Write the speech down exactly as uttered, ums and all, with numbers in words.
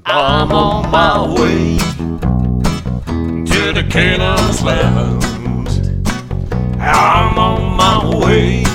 I'm on my way to the Canaan's land. I'm on my way